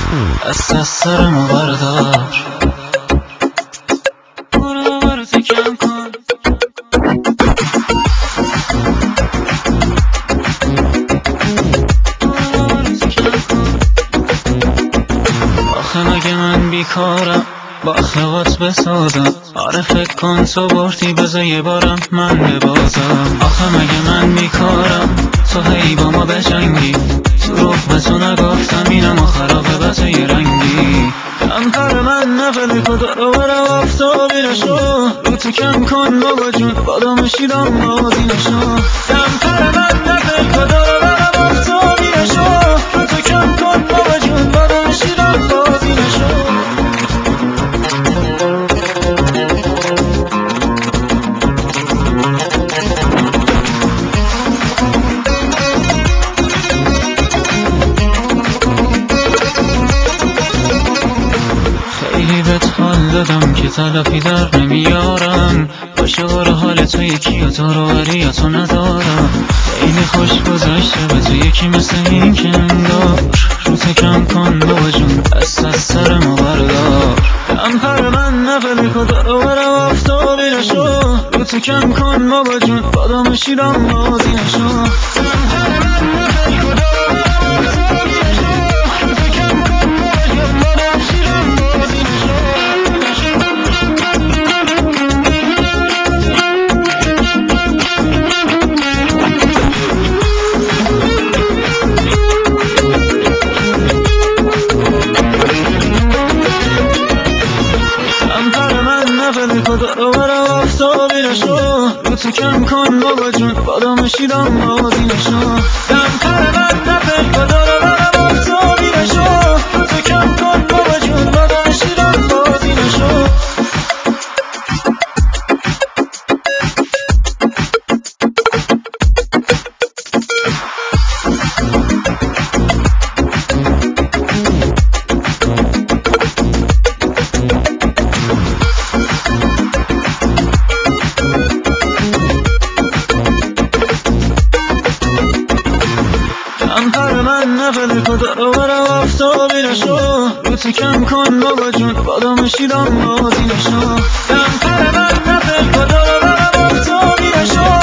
دست از سرمو بردار، برو برو کم کن. آخه مگه من بیکارم با اخلاقات بسازم؟ آره فکر کن تو بردی بذار یه بارم من ببازم. آخه مگه من بیکارم تو هی با ما بجنگی؟ تو رخ به تو نگفتم اینم خرابه به تو یه رنگی. کمتر من نفل کدر و برم آفتابی نشو، رو تو کم کن بابا جون بادام شیرم بازی نشو. کمتر من نفل کدر و برم آفتابی نشو، رو تو کم کن بابا جون بادام شیرم بازی نشو. خیلی بهت حال دادم که تلافی در نمیارم، عاشق حال تو یکی و تو رو ولی یا تو ندارم. خیلی خوش گذشته به تو یکی مثل این که انگار، رو تو کم کن بابا جون دست از سرمو بردار. کمتر من نفل کدر و برم آفتابی نشو، رو تو کم کن بابا جون بادام شیرم بازی نشو. کمتر من نفل کدر و برم آفتابی نشو، رو تو کم کن بابا جون بادام شیرم بازی نشو. کمتر من نفل کدر و برم آفتابی نشو، رو تو کم کن بابا جون بادام شیرم بازی نشو. کمتر من نفل کدر و برم آفتابی نشو، رو تو کم کن بابا جون بادام شیرم بازی نشو. کمتر من نفل کدر و برم آفتابی نشو، رو تو کم کن بابا جون بادام شیرم بازی نشو. کمتر من نفل کدر و برم آفتابی نشو،